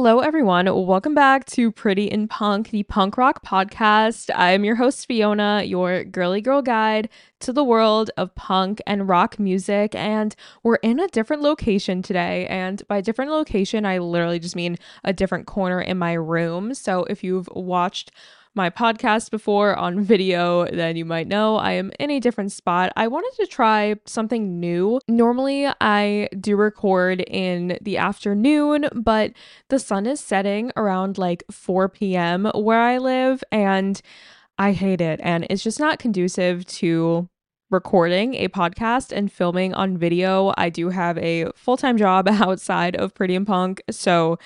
Hello, everyone. Welcome back to Pretty in Punk, the punk rock podcast. I'm your host, Fiona, your girly girl guide to the world of punk and rock music. And we're in a different location today. And by different location, I literally just mean a different corner in my room. So if you've watched my podcast before on video, then you might know I am in a different spot. I wanted to try something new. Normally, I do record in the afternoon, but the sun is setting around like 4 p.m. where I live, and I hate it. And it's just not conducive to recording a podcast and filming on video. I do have a full-time job outside of Pretty and Punk, so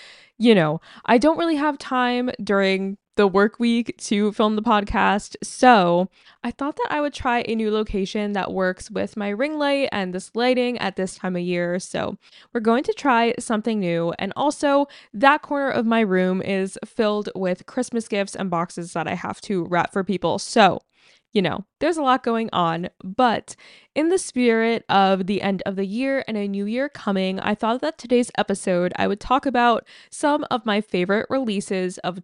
I don't really have time during the work week to film the podcast. So I thought that I would try a new location that works with my ring light and this lighting at this time of year. So we're going to try something new. And also, that corner of my room is filled with Christmas gifts and boxes that I have to wrap for people. So there's a lot going on, but in the spirit of the end of the year and a new year coming, I thought that today's episode I would talk about some of my favorite releases of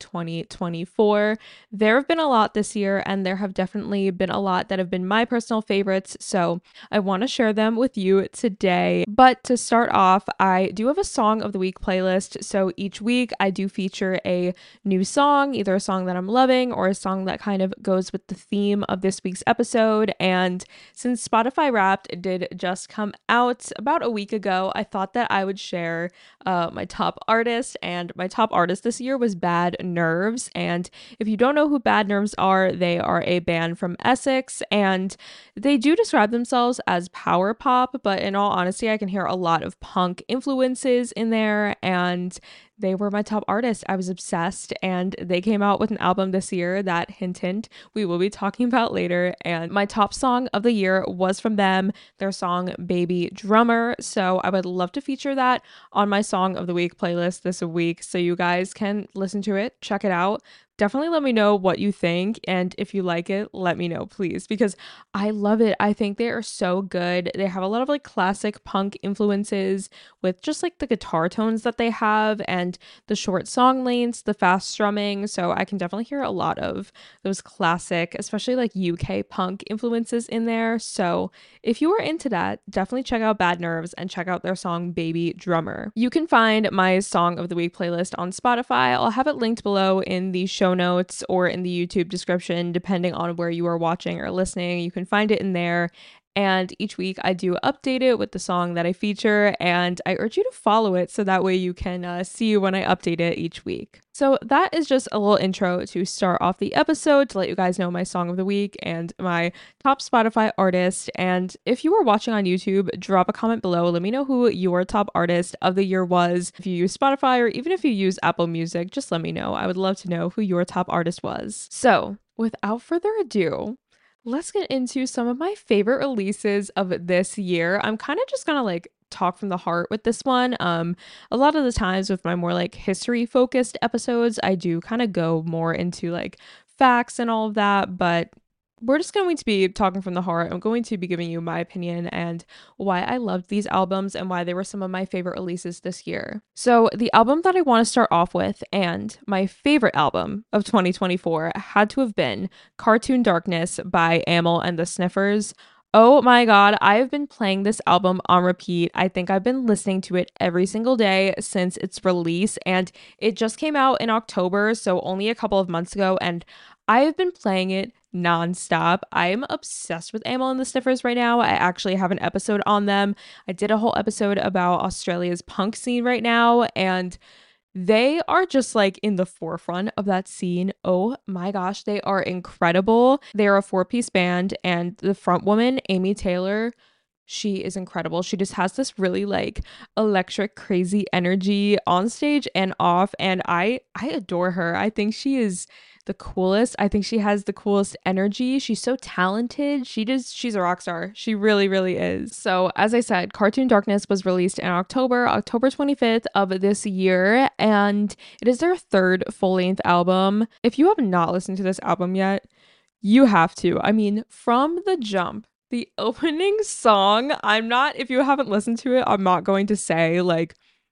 2024. There have been a lot this year, and there have definitely been a lot that have been my personal favorites, so I want to share them with you today. But to start off, I do have a Song of the Week playlist, so each week I do feature a new song, either a song that I'm loving or a song that kind of goes with the theme of this week's episode. And since Spotify Wrapped did just come out about a week ago, I thought that I would share my top artist, and my top artist this year was Bad Nerves. And if you don't know who Bad Nerves are, they are a band from Essex, and they do describe themselves as power pop, but in all honesty, I can hear a lot of punk influences in there, and they were my top artist. I was obsessed, and they came out with an album this year that, hint, hint, we will be talking about later. And my top song of the year was from them, their song Baby Drummer. So I would love to feature that on my Song of the Week playlist this week, so you guys can listen to it, check it out. Definitely let me know what you think, and if you like it, let me know, please, because I love it. I think they are so good. They have a lot of like classic punk influences with just like the guitar tones that they have and the short song lengths, the fast strumming. So I can definitely hear a lot of those classic, especially like UK punk influences in there. So if you are into that, definitely check out Bad Nerves and check out their song Baby Drummer. You can find my Song of the Week playlist on Spotify. I'll have it linked below in the show notes or in the YouTube description, depending on where you are watching or listening. You can find it in there. And each week I do update it with the song that I feature, and I urge you to follow it so that way you can see when I update it each week. So that is just a little intro to start off the episode, to let you guys know my song of the week and my top Spotify artist. And if you are watching on YouTube, drop a comment below. Let me know who your top artist of the year was. If you use Spotify or even if you use Apple Music, just let me know. I would love to know who your top artist was. So without further ado, let's get into some of my favorite releases of this year. I'm kind of just gonna like talk from the heart with this one. A lot of the times with my more like history focused episodes, I do kind of go more into like facts and all of that, but we're just going to be talking from the heart. I'm going to be giving you my opinion and why I loved these albums and why they were some of my favorite releases this year. So the album that I want to start off with, and my favorite album of 2024, had to have been Cartoon Darkness by Amyl and the Sniffers. Oh my God, I've been playing this album on repeat. I think I've been listening to it every single day since its release, and it just came out in October, so only a couple of months ago, and I have been playing it nonstop. I am obsessed with Amyl and the Sniffers right now. I actually have an episode on them. I did a whole episode about Australia's punk scene right now, and they are just like in the forefront of that scene. Oh my gosh, they are incredible. They are a four-piece band, and the front woman, Amy Taylor, she is incredible. She just has this really like electric, crazy energy on stage and off, and I adore her. I think she is the coolest. I think she has the coolest energy. She's so talented. She's a rock star. She really, really is. So as I said, Cartoon Darkness was released in October 25th of this year, and it is their third full-length album. If you have not listened to this album yet, you have to. I mean, from the jump, the opening song, if you haven't listened to it, I'm not going to say like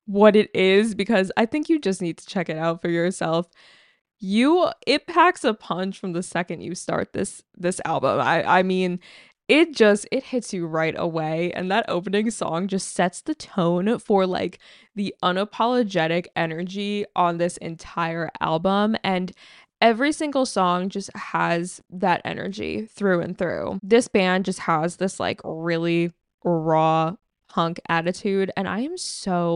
what it is because I think you just need to check it out for yourself. It packs a punch from the second you start this album. I mean, it hits you right away, and that opening song just sets the tone for like the unapologetic energy on this entire album, and every single song just has that energy through and through. This band just has this like really raw punk attitude, and I am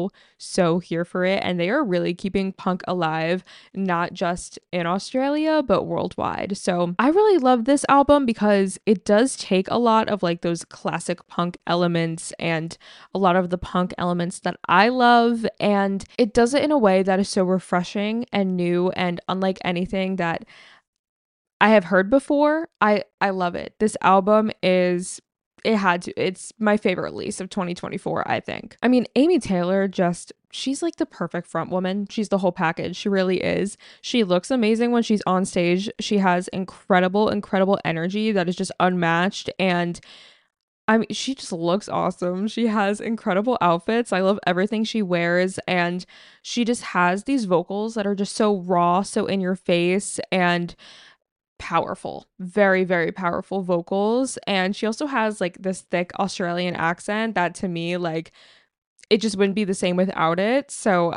so here for it, and they are really keeping punk alive, not just in Australia but worldwide. So I really love this album because it does take a lot of like those classic punk elements and a lot of the punk elements that I love, and it does it in a way that is so refreshing and new and unlike anything that I have heard before. I love it. This album is it's my favorite release of 2024, I think. I mean, Amy Taylor she's like the perfect front woman. She's the whole package. She really is. She looks amazing when she's on stage. She has incredible energy that is just unmatched, and I mean, she just looks awesome. She has incredible outfits. I love everything she wears, and she just has these vocals that are just so raw, so in your face, and powerful, very powerful vocals. And she also has like this thick Australian accent that to me, like, it just wouldn't be the same without it. So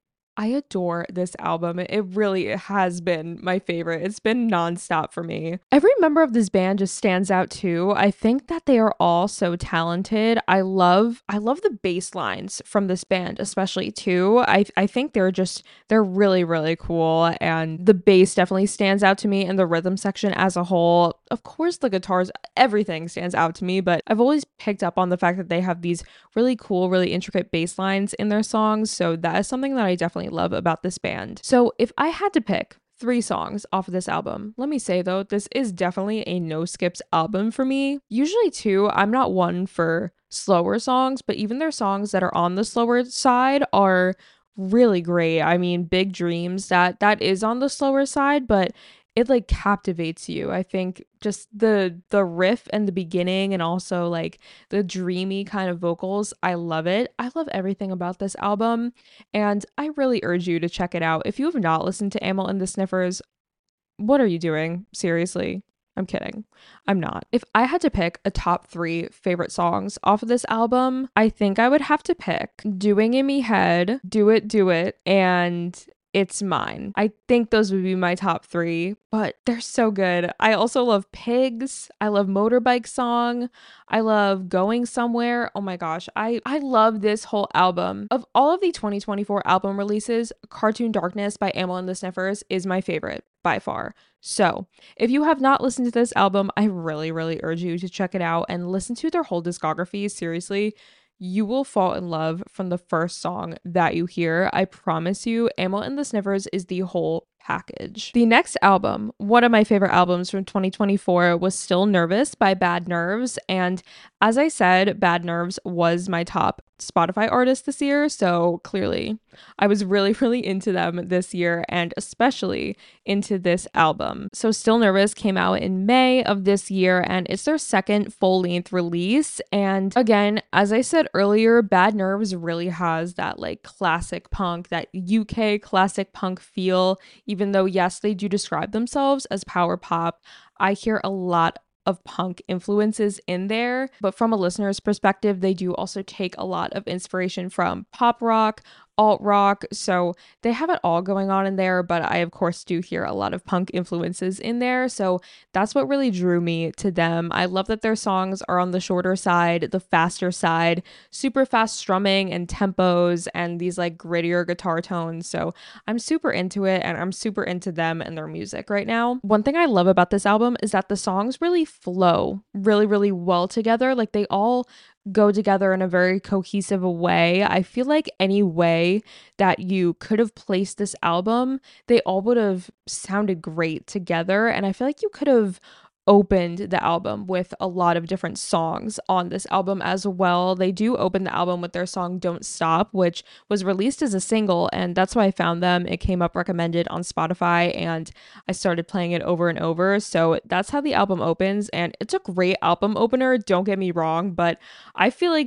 I adore this album. It really has been my favorite. It's been nonstop for me. Every member of this band just stands out too. I think that they are all so talented. I love the bass lines from this band, especially too. I think they're really cool, and the bass definitely stands out to me, and the rhythm section as a whole. Of course, the guitars, everything stands out to me, but I've always picked up on the fact that they have these really cool, really intricate bass lines in their songs. So that is something that I definitely love about this band. So if I had to pick 3 songs off of this album, let me say though, this is definitely a no skips album for me. Usually too, I'm not one for slower songs, but even their songs that are on the slower side are really great. I mean, Big Dreams, that is on the slower side, but it like captivates you. I think just the riff and the beginning, and also like the dreamy kind of vocals, I love it. I love everything about this album, and I really urge you to check it out. If you have not listened to Amyl and the Sniffers, what are you doing? Seriously. I'm kidding. I'm not. If I had to pick a top 3 favorite songs off of this album, I think I would have to pick Doing in Me Head, Do It, and It's Mine. I think those would be my top 3, but they're so good. I also love Pigs. I love Motorbike Song. I love Going Somewhere. Oh my gosh. I love this whole album. Of all of the 2024 album releases, Cartoon Darkness by Amyl and the Sniffers is my favorite by far. So, if you have not listened to this album, I really urge you to check it out and listen to their whole discography. Seriously, you will fall in love from the first song that you hear. I promise you, Amyl and the Sniffers is the whole package. The next album, one of my favorite albums from 2024, was Still Nervous by Bad Nerves. And as I said, Bad Nerves was my top Spotify artist this year. So clearly, I was really into them this year, and especially into this album. So Still Nervous came out in May of this year, and it's their second full-length release. And again, as I said earlier, Bad Nerves really has that like classic punk, that UK classic punk feel. Even though, yes, they do describe themselves as power pop, I hear a lot of punk influences in there. But from a listener's perspective, they do also take a lot of inspiration from pop rock, alt rock. So they have it all going on in there, but I of course do hear a lot of punk influences in there. So that's what really drew me to them. I love that their songs are on the shorter side, the faster side, super fast strumming and tempos, and these like grittier guitar tones. So I'm super into it, and I'm super into them and their music right now. One thing I love about this album is that the songs really flow really well together. Like they all go together in a very cohesive way. I feel like any way that you could have placed this album, they all would have sounded great together. And I feel like you could have opened the album with a lot of different songs on this album as well. They do open the album with their song Don't Stop, which was released as a single, and that's why I found them. It came up recommended on Spotify, and I started playing it over and over. So that's how the album opens, and it's a great album opener, don't get me wrong, but I feel like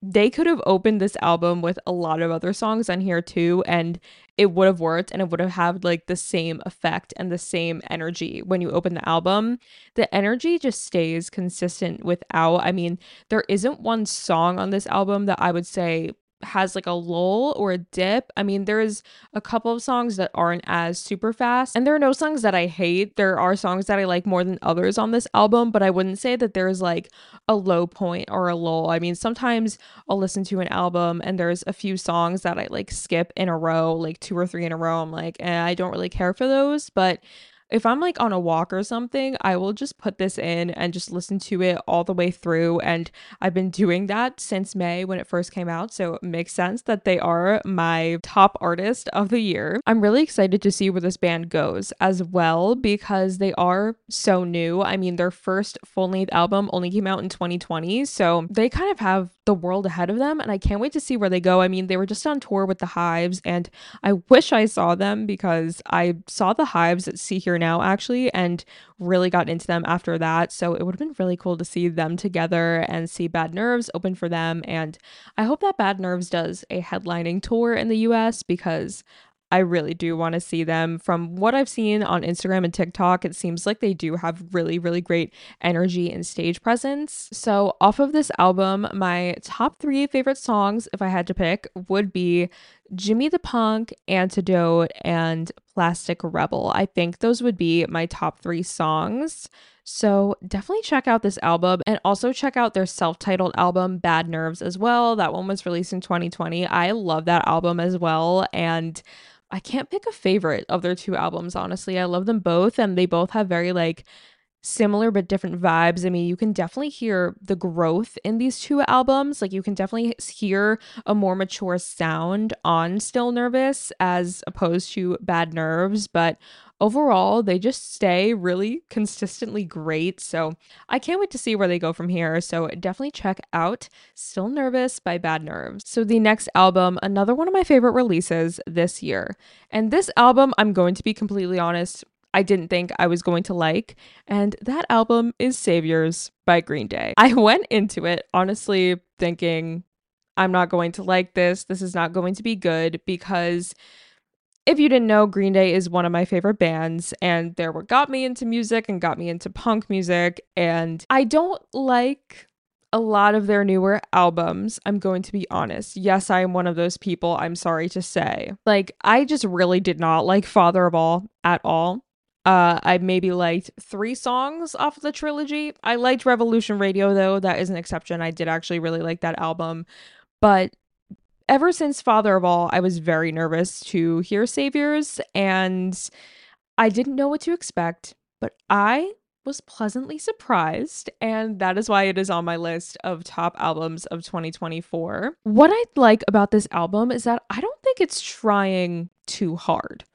they could have opened this album with a lot of other songs on here too, and it would have worked and it would have had like the same effect and the same energy when you open the album. The energy just stays consistent without, I mean, there isn't one song on this album that I would say has like a lull or a dip. I mean, there's a couple of songs that aren't as super fast, and there are no songs that I hate. There are songs that I like more than others on this album, but I wouldn't say that there's like a low point or a lull. I mean, sometimes I'll listen to an album and there's a few songs that I like skip in a row, like two or three in a row. I'm like, I don't really care for those, but if I'm like on a walk or something, I will just put this in and just listen to it all the way through. And I've been doing that since May when it first came out. So it makes sense that they are my top artist of the year. I'm really excited to see where this band goes as well because they are so new. I mean, their first full length album only came out in 2020. So they kind of have the world ahead of them. And I can't wait to see where they go. I mean, they were just on tour with the Hives, and I wish I saw them because I saw the Hives at See Here Now actually and really got into them after that. So it would have been really cool to see them together and see Bad Nerves open for them. And I hope that Bad Nerves does a headlining tour in the US because I really do want to see them. From what I've seen on Instagram and TikTok, it seems like they do have really, really great energy and stage presence. So, off of this album, my top three favorite songs, if I had to pick, would be Jimmy the Punk, Antidote, and Plastic Rebel. I think those would be my top three songs. So definitely check out this album and also check out their self-titled album, Bad Nerves, as well. That one was released in 2020. I love that album as well. And I can't pick a favorite of their two albums, honestly. I love them both, and they both have very like similar but different vibes. I mean, you can definitely hear the growth in these two albums. Like, you can definitely hear a more mature sound on Still Nervous as opposed to Bad Nerves, but overall, they just stay really consistently great. So I can't wait to see where they go from here. So definitely check out Still Nervous by Bad Nerves. So the next album, another one of my favorite releases this year. And this album, I'm going to be completely honest, I didn't think I was going to like, and that album is Saviors by Green Day. I went into it honestly thinking I'm not going to like this. This is not going to be good because if you didn't know, Green Day is one of my favorite bands, and they're what got me into music and got me into punk music. And I don't like a lot of their newer albums, I'm going to be honest. Yes, I am one of those people, I'm sorry to say. Like, I just really did not like Father of All at all. I maybe liked three songs off of the trilogy. I liked Revolution Radio, though. That is an exception. I did actually really like that album. But ever since Father of All, I was very nervous to hear Saviors, and I didn't know what to expect, but I was pleasantly surprised, and that is why it is on my list of top albums of 2024. What I like about this album is that I don't think it's trying too hard.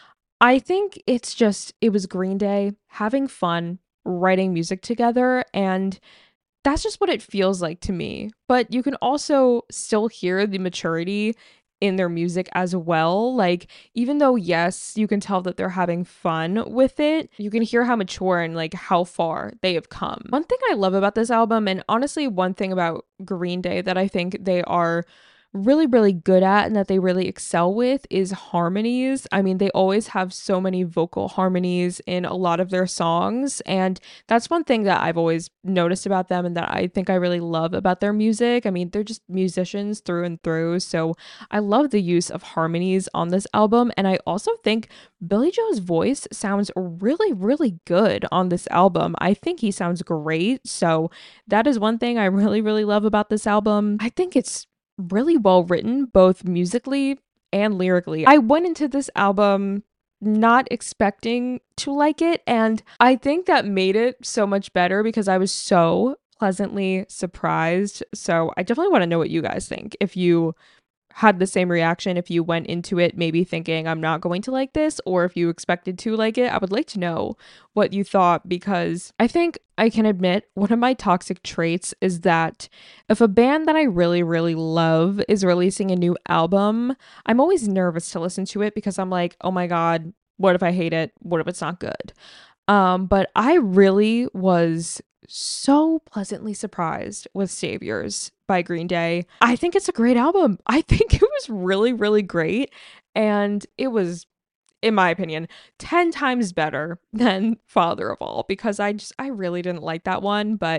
I think it was Green Day having fun, writing music together, and that's just what it feels like to me. But you can also still hear the maturity in their music as well. Like, even though, yes, you can tell that they're having fun with it, you can hear how mature and like how far they have come. One thing I love about this album, and honestly, one thing about Green Day that I think they are really, really good at and that they really excel with is harmonies. I mean, they always have so many vocal harmonies in a lot of their songs. And that's one thing that I've always noticed about them and that I think I really love about their music. I mean, they're just musicians through and through. So I love the use of harmonies on this album. And I also think Billy Joe's voice sounds really, really good on this album. I think he sounds great. So that is one thing I really, really love about this album. I think it's really well written, both musically and lyrically. I went into this album not expecting to like it, and I think that made it so much better because I was so pleasantly surprised. So I definitely want to know what you guys think. If you had the same reaction, if you went into it maybe thinking I'm not going to like this, or if you expected to like it, I would like to know what you thought, because I think I can admit one of my toxic traits is that if a band that I really, really love is releasing a new album, I'm always nervous to listen to it because I'm like, oh my God, what if I hate it? What if it's not good? But I really was so pleasantly surprised with Saviors by Green Day. I think it's a great album. I think it was really, really great. And it was, in my opinion, 10 times better than Father of All because I really didn't like that one, but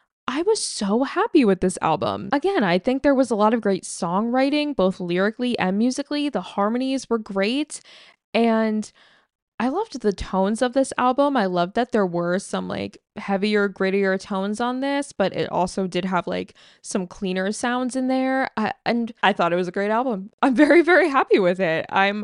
I was so happy with this album. Again, I think there was a lot of great songwriting, both lyrically and musically. The harmonies were great. And I loved the tones of this album. I loved that there were some like heavier, grittier tones on this, but it also did have like some cleaner sounds in there. And I thought it was a great album. I'm very, very happy with it.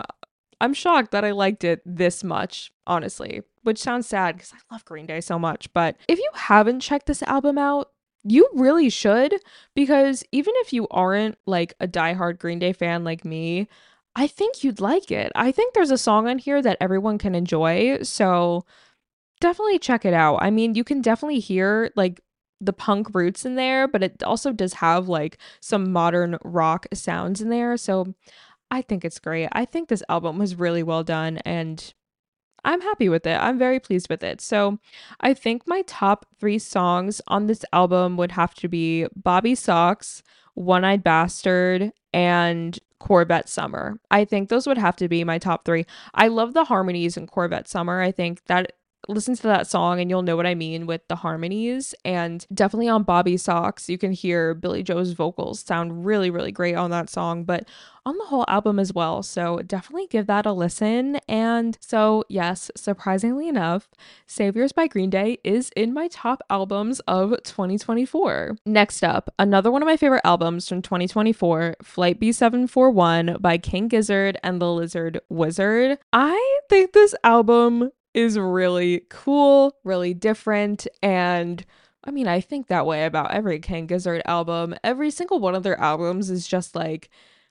I'm shocked that I liked it this much, honestly, which sounds sad because I love Green Day so much. But if you haven't checked this album out, you really should, because even if you aren't like a diehard Green Day fan like me, I think you'd like it. I think there's a song on here that everyone can enjoy. So definitely check it out. I mean, you can definitely hear like the punk roots in there, but it also does have like some modern rock sounds in there. So I think it's great. I think this album was really well done and I'm happy with it. I'm very pleased with it. So I think my top three songs on this album would have to be Bobby Socks, One Eyed Bastard, and Corvette Summer. I think those would have to be my top three. I love the harmonies in Corvette Summer. I think that listen to that song and you'll know what I mean with the harmonies. And definitely on Bobby Socks, you can hear Billy Joe's vocals sound really, really great on that song, but on the whole album as well. So definitely give that a listen. And so, yes, surprisingly enough, Saviors by Green Day is in my top albums of 2024. Next up, another one of my favorite albums from 2024, Flight B741 by King Gizzard and the Lizard Wizard. I think this album is really cool, really different, and I mean, I think that way about every King Gizzard album. Every single one of their albums is just like,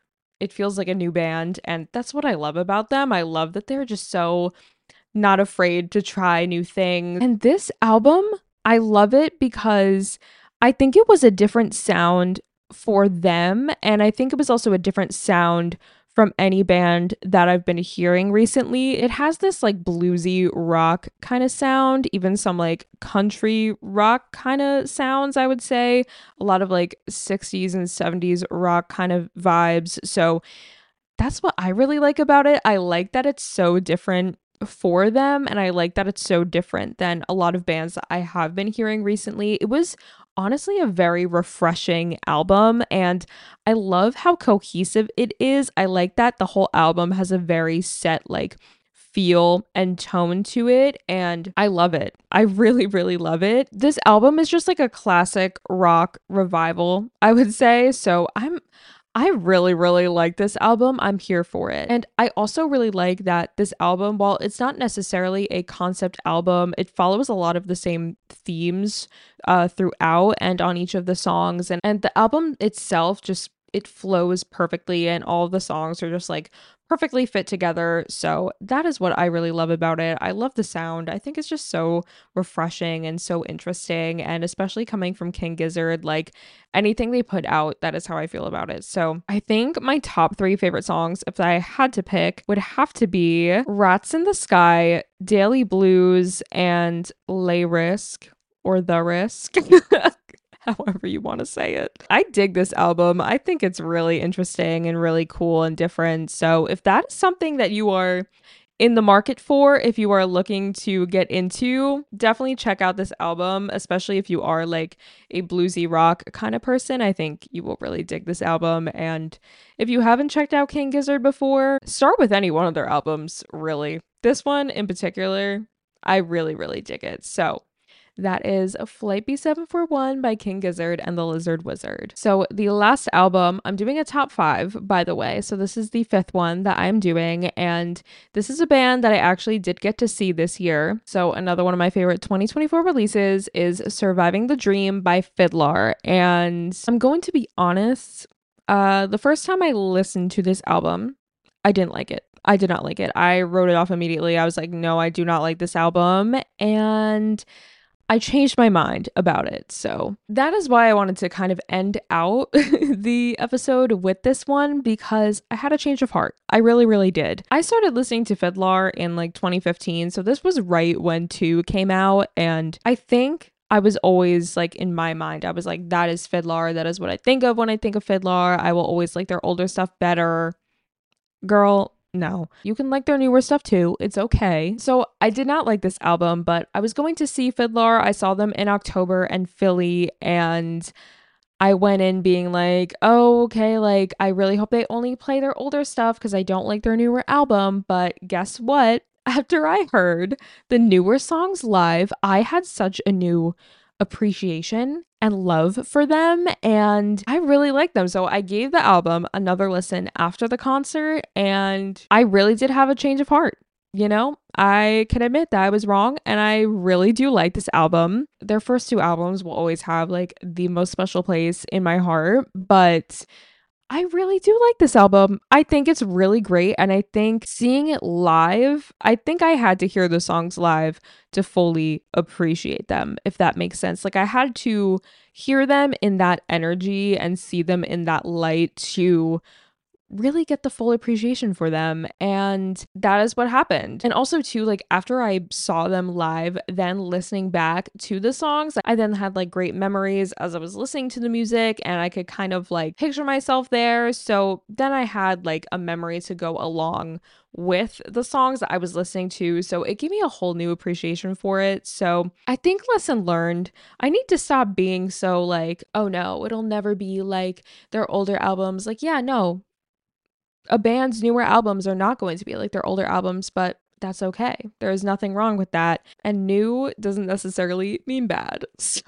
it feels like a new band, and that's what I love about them. I love that they're just so not afraid to try new things. And this album, I love it because I think it was a different sound for them, and I think it was also a different sound from any band that I've been hearing recently. It has this like bluesy rock kind of sound, even some like country rock kind of sounds, I would say. A lot of like 60s and 70s rock kind of vibes. So that's what I really like about it. I like that it's so different for them, and I like that it's so different than a lot of bands that I have been hearing recently. It was honestly a very refreshing album, and I love how cohesive it is. I like that the whole album has a very set like feel and tone to it, and I love it. I really, really love it. This album is just like a classic rock revival, I would say. So I really, really like this album. I'm here for it. And I also really like that this album, while it's not necessarily a concept album, it follows a lot of the same themes throughout and on each of the songs. And the album itself just, it flows perfectly, and all of the songs are just like perfectly fit together. So that is what I really love about it. I love the sound. I think it's just so refreshing and so interesting. And especially coming from King Gizzard, like anything they put out, that is how I feel about it. So I think my top three favorite songs, if I had to pick, would have to be Rats in the Sky, Daily Blues, and Lay Risk, or The Risk. However you want to say it. I dig this album. I think it's really interesting and really cool and different. So if that is something that you are in the market for, if you are looking to get into, definitely check out this album, especially if you are like a bluesy rock kind of person. I think you will really dig this album. And if you haven't checked out King Gizzard before, start with any one of their albums, really. This one in particular, I really, really dig it. So that is Flight B741 by King Gizzard and the Lizard Wizard. So the last album, I'm doing a top 5, by the way. So this is the 5th one that I'm doing. And this is a band that I actually did get to see this year. So another one of my favorite 2024 releases is Surviving the Dream by Fiddler. And I'm going to be honest, the first time I listened to this album, I didn't like it. I did not like it. I wrote it off immediately. I was like, no, I do not like this album. And I changed my mind about it. So that is why I wanted to kind of end out the episode with this one, because I had a change of heart. I really, really did. I started listening to Fiddler in like 2015. So this was right when 2 came out. And I think I was always like, in my mind, I was like, that is Fiddler. That is what I think of when I think of Fiddler. I will always like their older stuff better. Girl, no. You can like their newer stuff too. It's okay. So I did not like this album, but I was going to see Fiddler. I saw them in October in Philly, and I went in being like, oh, okay, like I really hope they only play their older stuff because I don't like their newer album. But guess what? After I heard the newer songs live, I had such a new appreciation and love for them, and I really like them. So I gave the album another listen after the concert, and I really did have a change of heart. You know, I can admit that I was wrong, and I really do like this album. Their first two albums will always have like the most special place in my heart, but I really do like this album. I think it's really great. And I think seeing it live, I think I had to hear the songs live to fully appreciate them, if that makes sense. Like I had to hear them in that energy and see them in that light to really get the full appreciation for them, and that is what happened. And also too, like after I saw them live, then listening back to the songs, I then had like great memories as I was listening to the music, and I could kind of like picture myself there. So then I had like a memory to go along with the songs that I was listening to, so it gave me a whole new appreciation for it. So I think lesson learned, I need to stop being so like, oh no, it'll never be like their older albums. Like, yeah, no, a band's newer albums are not going to be like their older albums, but that's okay. There is nothing wrong with that. And new doesn't necessarily mean bad. So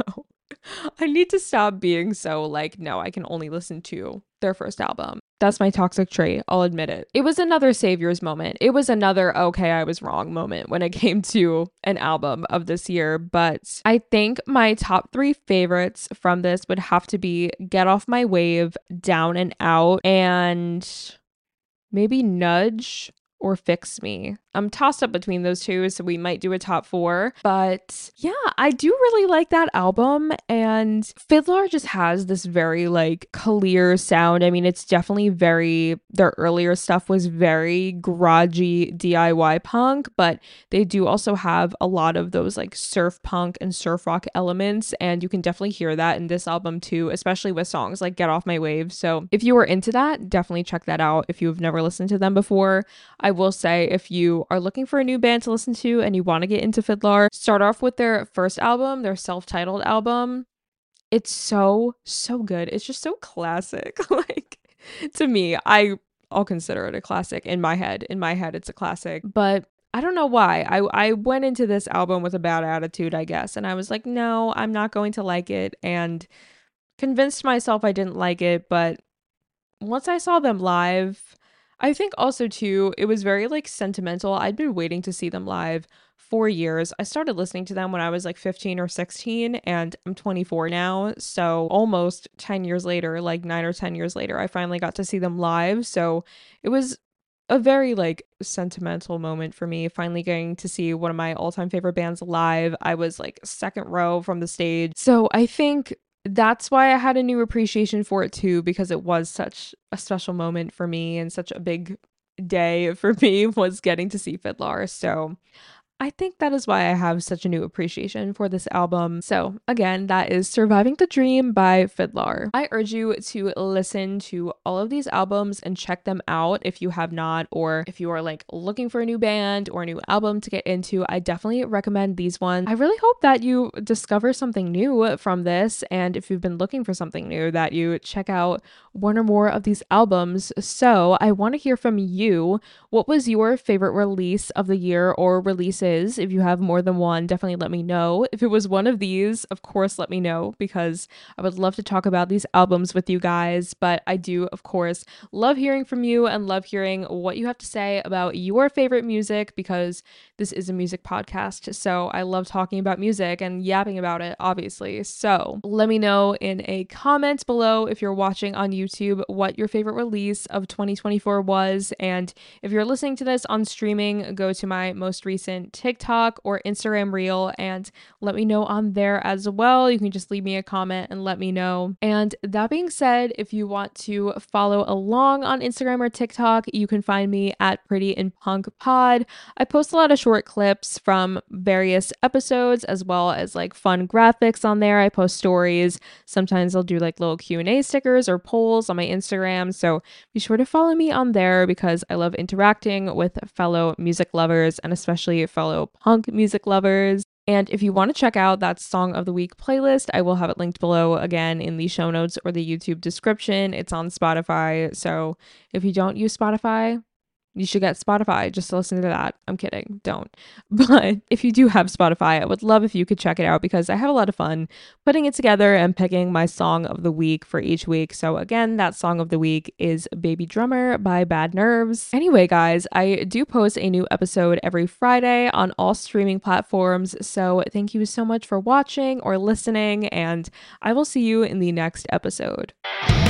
I need to stop being so like, no, I can only listen to their first album. That's my toxic trait. I'll admit it. It was another savior's moment. It was another, okay, I was wrong moment when it came to an album of this year. But I think my top 3 favorites from this would have to be Get Off My Wave, Down and Out, and maybe Nudge or Fix Me. I'm tossed up between those two, so we might do a top 4. But yeah, I do really like that album, and Fiddler just has this very like clear sound. I mean, it's definitely very, their earlier stuff was very garagey DIY punk, but they do also have a lot of those like surf punk and surf rock elements, and you can definitely hear that in this album too, especially with songs like Get Off My Wave. So if you were into that, definitely check that out if you've never listened to them before. I will say, if you are looking for a new band to listen to and you want to get into Fiddler, start off with their first album, their self-titled album. It's so good. It's just so classic. Like, to me, I'll consider it a classic in my head. In my head, it's a classic. But I don't know why. I went into this album with a bad attitude, I guess. And I was like, no, I'm not going to like it. And convinced myself I didn't like it. But once I saw them live, I think also too, it was very like sentimental. I'd been waiting to see them live for years. I started listening to them when I was like 15 or 16, and I'm 24 now. So almost 10 years later, like 9 or 10 years later, I finally got to see them live. So it was a very like sentimental moment for me, finally getting to see one of my all-time favorite bands live. I was like second row from the stage. So I think that's why I had a new appreciation for it too, because it was such a special moment for me and such a big day for me was getting to see Fiddler. So I think that is why I have such a new appreciation for this album. So again, that is Surviving the Dream by Fiddler. I urge you to listen to all of these albums and check them out if you have not, or if you are like looking for a new band or a new album to get into. I definitely recommend these ones. I really hope that you discover something new from this, and if you've been looking for something new, that you check out one or more of these albums. So I want to hear from you. What was your favorite release of the year or releases? If you have more than one, definitely let me know. If it was one of these, of course, let me know, because I would love to talk about these albums with you guys. But I do, of course, love hearing from you and love hearing what you have to say about your favorite music, because this is a music podcast. So I love talking about music and yapping about it, obviously. So let me know in a comment below, if you're watching on YouTube, what your favorite release of 2024 was. And if you're listening to this on streaming, go to my most recent TikTok or Instagram Reel and let me know on there as well. You can just leave me a comment and let me know. And that being said, if you want to follow along on Instagram or TikTok, you can find me at Pretty in Punk Pod. I post a lot of short clips from various episodes as well as like fun graphics on there. I post stories. Sometimes I'll do like little Q&A stickers or polls on my Instagram. So be sure to follow me on there because I love interacting with fellow music lovers and especially fellow punk music lovers. And if you want to check out that Song of the Week playlist, I will have it linked below again in the show notes or the YouTube description. It's on Spotify. So if you don't use Spotify, you should get Spotify just to listen to that. I'm kidding. Don't. But if you do have Spotify, I would love if you could check it out because I have a lot of fun putting it together and picking my song of the week for each week. So again, that song of the week is Baby Drummer by Bad Nerves. Anyway, guys, I do post a new episode every Friday on all streaming platforms. So thank you so much for watching or listening, and I will see you in the next episode.